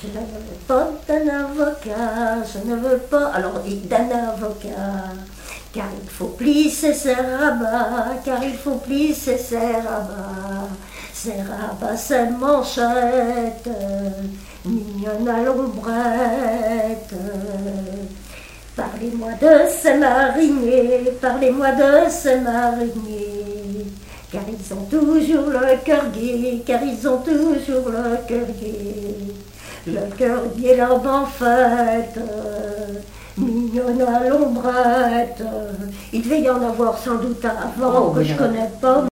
Je ne veux pas d'un avocat, je ne veux pas, alors on dit d'un avocat, car il faut plisser ses rabats, car il faut plisser ses rabats, ses manchettes, mignonne à l'ombrette. Parlez-moi de ces mariniers, parlez-moi de ces mariniers, car ils ont toujours le cœur gai, car ils ont toujours le cœur gai. Le cœur gai, l'homme en fête, mignonne à l'ombrette. Il devait y en avoir sans doute avant que je connais pas.